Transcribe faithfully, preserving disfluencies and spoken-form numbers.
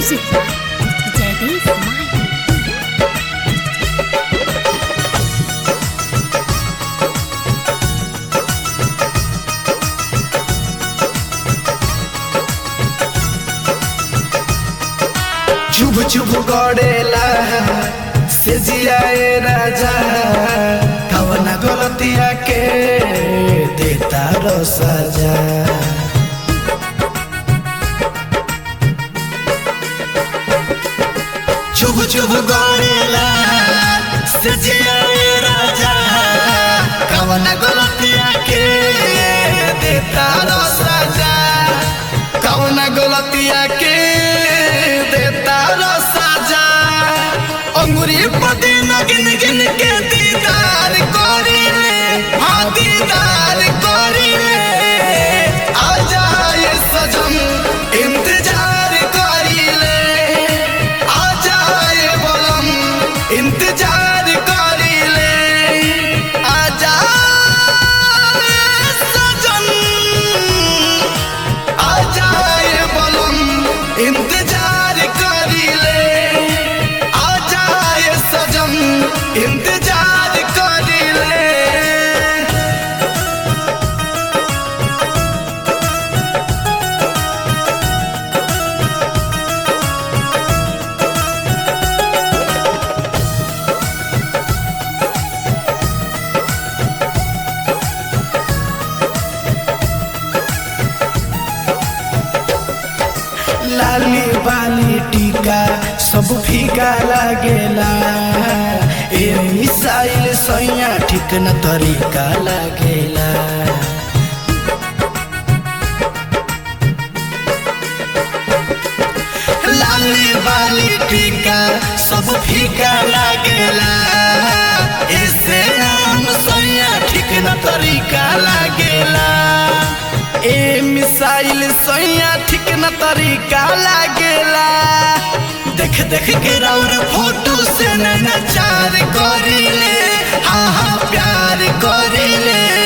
Music by Jaideep Mahi. चुभ चुभ गड़ेला से जियाए राजा कवना गलतिया के देता रो सजा। चुभ चुभ गड़ेला से जियाए राजा कवना गलतिया के देता रो सजा। कवना गलतिया के अंगुरी पति न गिन गिन के दीदार करीले, हाँ दीदार करीले। आ जाए सजन इंतजार करीले, आ जाए बलम इंतजार करीले। आ जाए सजन, आ जाए बलम इंतजार करीले। इंतजार करीले। लाली बाली टीका सब फीका लागेला। ए मिसाइल सैया ठीक न तरीका लागेला। लाली बाली टीका सब फीका लागेला। ऐसे नाम सैया ठीक न तरीका लागेला। ए मिसाइल सैया ठीक न तरीका लागेला। देख देख के राउर फोटो से नचार करीले, हाँ हाँ प्यार करीले।